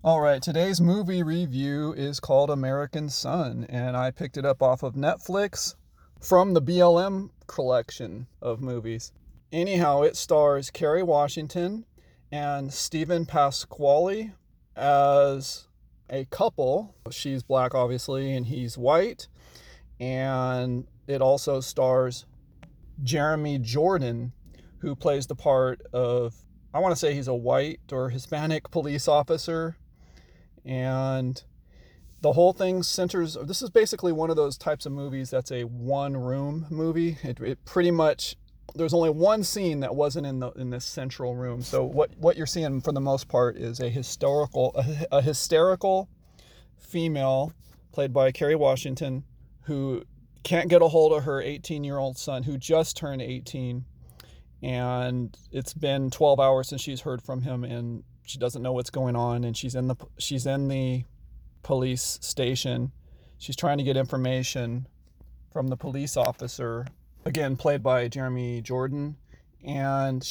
All right, today's movie review is called American Son, and I picked it up off of Netflix from the BLM collection of movies. Anyhow, it stars Kerry Washington and Stephen Pasquale as a couple. She's black, obviously, and he's white. And it also stars Jeremy Jordan, who plays the part of, I want to say he's a white or Hispanic police officer. And the whole thing centers, this is basically one of those types of movies that's a one room movie. It pretty much, there's only one scene that wasn't in this central room. So what you're seeing for the most part is a hysterical female played by Kerry Washington, who can't get a hold of her 18-year-old son who just turned 18, and it's been 12 hours since she's heard from him, and she doesn't know what's going on, and she's in the police station. She's trying to get information from the police officer, again played by Jeremy Jordan, and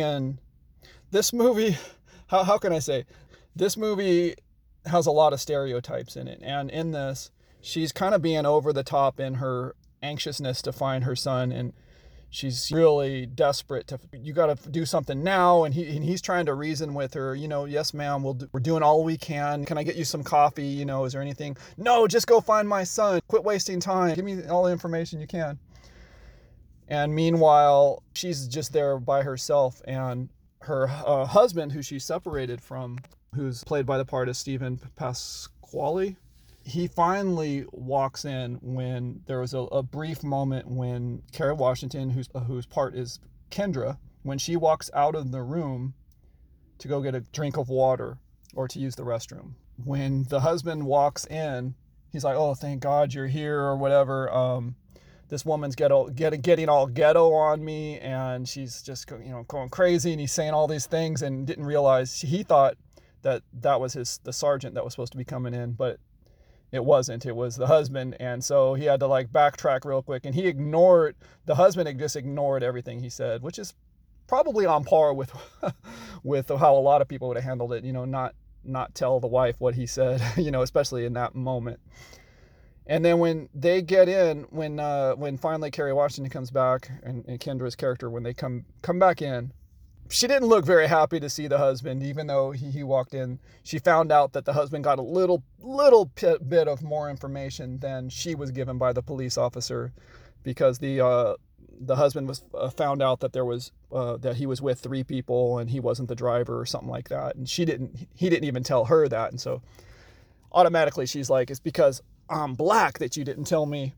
this movie, how can I say, this movie has a lot of stereotypes in it, and in this she's kind of being over the top in her anxiousness to find her son, and she's really desperate to, you got to do something now, and he's trying to reason with her, yes ma'am, we're doing all we can I get you some coffee, is there anything, no, just go find my son, quit wasting time, give me all the information you can. And meanwhile she's just there by herself, and her husband, who she's separated from, who's played by the part of Stephen Pasquale, he finally walks in when there was a brief moment when Kerry Washington, whose part is Kendra, when she walks out of the room to go get a drink of water or to use the restroom. When the husband walks in, he's like, "Oh, thank God you're here," or whatever. This woman's getting all ghetto on me, and she's just going crazy, and he's saying all these things, and didn't realize, he thought that was the sergeant that was supposed to be coming in, but it wasn't. It was the husband, and so he had to backtrack real quick, and the husband just ignored everything he said, which is probably on par with with how a lot of people would have handled it. Not tell the wife what he said, especially in that moment. And then when they get in, when finally Kerry Washington comes back, and Kendra's character, when they come back in, she didn't look very happy to see the husband, even though he walked in. She found out that the husband got a little bit of more information than she was given by the police officer, because the husband was found out that that he was with three people and he wasn't the driver or something like that, and he didn't even tell her that, and so automatically she's like, "It's because I'm black that you didn't tell me,"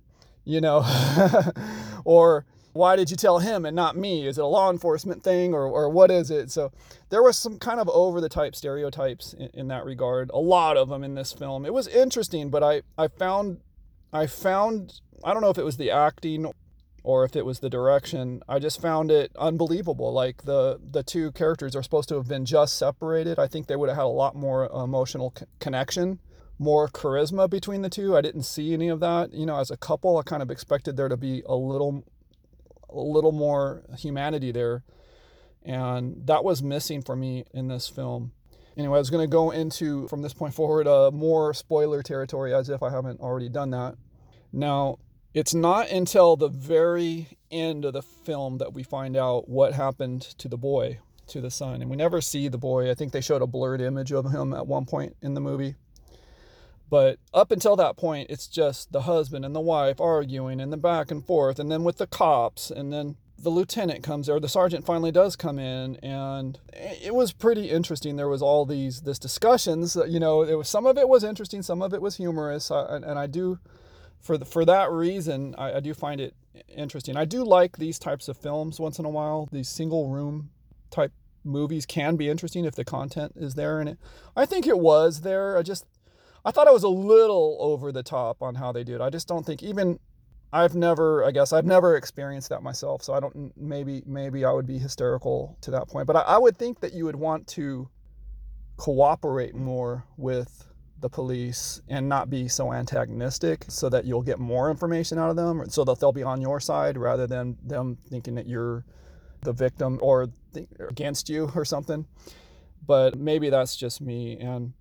or, "Why did you tell him and not me? Is it a law enforcement thing, or what is it?" So there was some kind of over the type stereotypes in that regard. A lot of them in this film. It was interesting, but I found, I don't know if it was the acting or if it was the direction. I just found it unbelievable. Like the two characters are supposed to have been just separated. I think they would have had a lot more emotional connection, more charisma between the two. I didn't see any of that. As a couple, I kind of expected there to be a little more humanity there, and that was missing for me in this film. Anyway, I was going to go into, from this point forward, more spoiler territory, as if I haven't already done that. Now, it's not until the very end of the film that we find out what happened to the boy, to the son, and we never see the boy. I think they showed a blurred image of him at one point in the movie. But up until that point, it's just the husband and the wife arguing, and the back and forth, and then with the cops, and then the lieutenant comes, or the sergeant finally does come in, and it was pretty interesting. There was all this discussions, it was, some of it was interesting, some of it was humorous, and I do, for that reason, I do find it interesting. I do like these types of films once in a while. These single room type movies can be interesting if the content is there, and I think it was there. I thought it was a little over the top on how they did. I just don't think, I've never experienced that myself, so I don't, maybe I would be hysterical to that point. But I would think that you would want to cooperate more with the police and not be so antagonistic, so that you'll get more information out of them, so that they'll be on your side rather than them thinking that you're the victim or against you or something. But maybe that's just me. And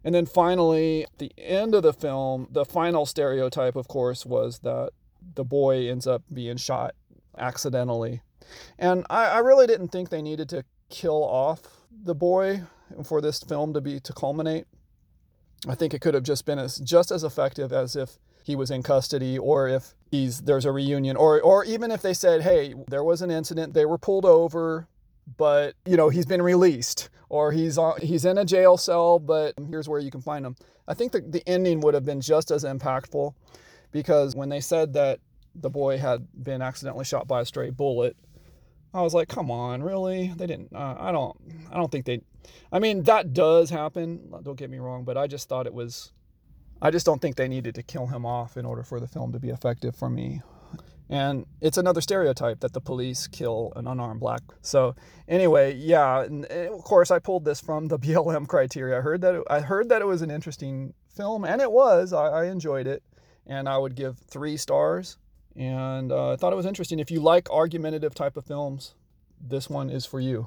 And then finally, at the end of the film, the final stereotype, of course, was that the boy ends up being shot accidentally. And I really didn't think they needed to kill off the boy for this film to culminate. I think it could have just been just as effective as if he was in custody, or if there's a reunion, or even if they said, hey, there was an incident, they were pulled over, but he's been released, or he's in a jail cell, but here's where you can find him. I think the ending would have been just as impactful, because when they said that the boy had been accidentally shot by a stray bullet, I was like, come on, really? They didn't. I don't think they. I mean, that does happen. Don't get me wrong, but I just thought it was. I just don't think they needed to kill him off in order for the film to be effective for me. And it's another stereotype that the police kill an unarmed black. So anyway, yeah, and of course I pulled this from the BLM criteria. I heard that it was an interesting film, and it was. I enjoyed it, and I would give 3 stars. And I thought it was interesting. If you like argumentative type of films, this one is for you.